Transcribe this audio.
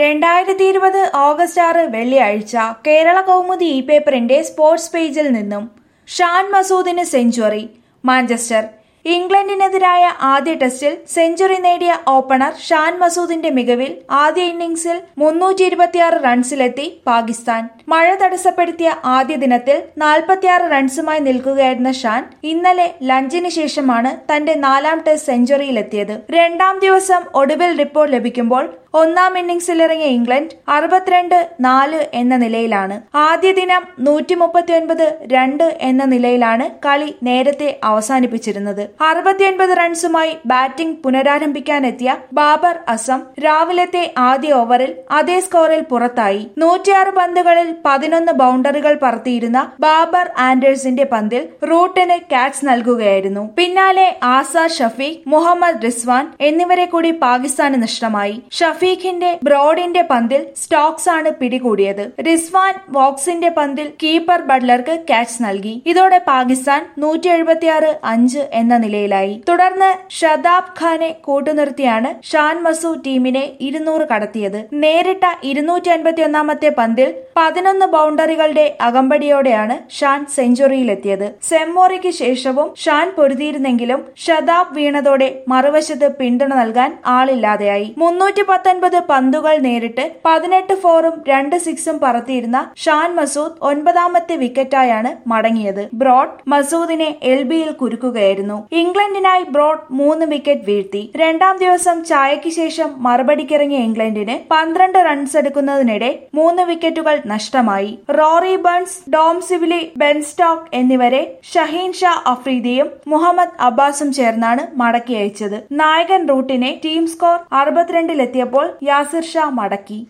2020 August 6 വെള്ളിയാഴ്ച Kerala Kaumudi e പേപ്പറിന്റെ sports പേജിൽ നിന്നും ഷാൻ മസൂദിന് സെഞ്ചുറി. മാഞ്ചസ്റ്റർ. ഇംഗ്ലണ്ടിനെതിരായ ആദ്യ ടെസ്റ്റിൽ സെഞ്ചുറി നേടിയ ഓപ്പണർ ഷാൻ മസൂദിന്റെ മികവിൽ ആദ്യ ഇന്നിംഗ്സിൽ 326 റൺസിലെത്തി പാകിസ്ഥാൻ. മഴ തടസ്സപ്പെടുത്തിയ ആദ്യ ദിനത്തിൽ 46 റൺസുമായി നിൽക്കുകയായിരുന്ന ഷാൻ ഇന്നലെ ലഞ്ചിന് ശേഷമാണ് തന്റെ 4ാം ടെസ്റ്റ് സെഞ്ചുറിയിലെത്തിയത്. രണ്ടാം ദിവസം ഒടുവിൽ റിപ്പോർട്ട് ലഭിക്കുമ്പോൾ ഒന്നാം ഇന്നിംഗ്സിലിറങ്ങിയ ഇംഗ്ലണ്ട് 62-4 എന്ന നിലയിലാണ്. ആദ്യ ദിനം 139-2 എന്ന നിലയിലാണ് കളി നേരത്തെ അവസാനിപ്പിച്ചിരുന്നത്. 69 റൺസുമായി ബാറ്റിംഗ് പുനരാരംഭിക്കാനെത്തിയ ബാബർ അസം രാവിലത്തെ ആദ്യ ഓവറിൽ അതേ സ്കോറിൽ പുറത്തായി. 106 പന്തുകളിൽ 11 ബൗണ്ടറികൾ പറത്തിയിരുന്ന ബാബർ ആൻഡേഴ്സിന്റെ പന്തിൽ റൂട്ടിന് ക്യാച്ച് നൽകുകയായിരുന്നു. പിന്നാലെ ആസാദ് ഷഫീഖ്, മുഹമ്മദ് റിസ്വാൻ എന്നിവരെ കൂടി പാകിസ്ഥാന് നഷ്ടമായി. ഷഫീഖിന്റെ ബ്രോഡിന്റെ പന്തിൽ സ്റ്റോക്സ് ആണ് പിടികൂടിയത്. റിസ്വാൻ വോക്സിന്റെ പന്തിൽ കീപ്പർ ബട്ട്ലർക്ക് ക്യാച്ച് നൽകി. ഇതോടെ പാകിസ്ഥാൻ 176-5 എന്ന നിലയിലായി. തുടർന്ന് ഷദാബ് ഖാനെ കൂട്ടുനിർത്തിയാണ് ഷാൻ മസൂദ് ടീമിനെ 200 കടത്തിയത്. നേരിട്ട 251ാമത്തെ പന്തിൽ 11 ബൗണ്ടറികളുടെ അകമ്പടിയോടെയാണ് ഷാൻ സെഞ്ചുറിയിലെത്തിയത്. സെമ്മോറിക്ക് ശേഷവും ഷാൻ പൊരുതിയിരുന്നെങ്കിലും ഷദാബ് വീണതോടെ മറുവശത്ത് പിന്തുണ നൽകാൻ ആളില്ലാതെയായി. 319 പന്തുകൾ നേരിട്ട് 18 ഫോറും 2 സിക്സും പറത്തിയിരുന്ന ഷാൻ മസൂദ് 9ാമത്തെ വിക്കറ്റായാണ് മടങ്ങിയത്. ബ്രോഡ് മസൂദിനെ LBയിൽ കുരുക്കുകയായിരുന്നു. ഇംഗ്ലണ്ടിനായി ബ്രോഡ് 3 വിക്കറ്റ് വീഴ്ത്തി. രണ്ടാം ദിവസം ചായയ്ക്ക് ശേഷം മറുപടിക്കിറങ്ങിയ ഇംഗ്ലണ്ടിന് 12 റൺസ് എടുക്കുന്നതിനിടെ 3 വിക്കറ്റുകൾ നഷ്ടമായി. Rory Burns, Dom Sibley, Ben Stokes എന്നിവരെ ഷഹീൻ ഷാ അഫ്രീദിയും മുഹമ്മദ് അബ്ബാസും ചേർന്നാണ് മടക്കി അയച്ചത്. നായകൻ റൂട്ടിനെ ടീം സ്കോർ 62-ലെത്തിയപ്പോൾ യാസിർ ഷാ മടക്കി.